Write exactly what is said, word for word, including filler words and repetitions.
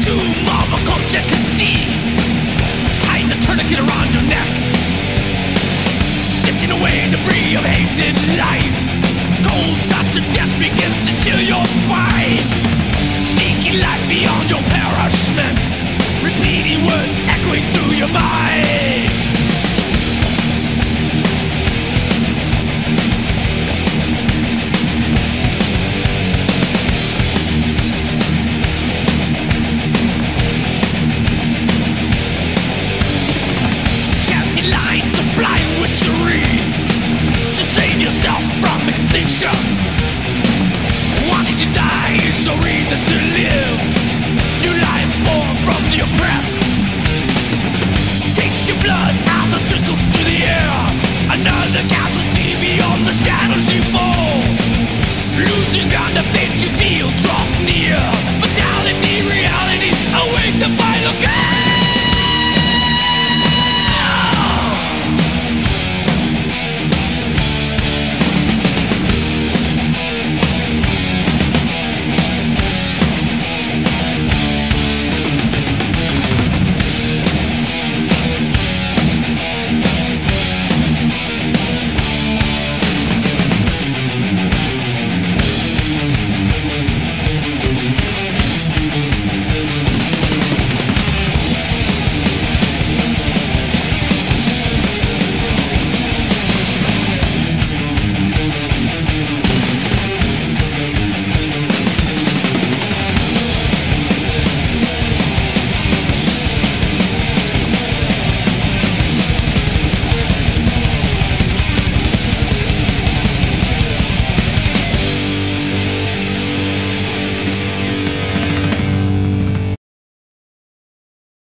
Doom of a culture can see. Tying the tourniquet around your neck, sifting away debris of hated life. Cold touch of death begins to chill your spine. Seeking life beyond your parachment, repeating words echoing through your mind.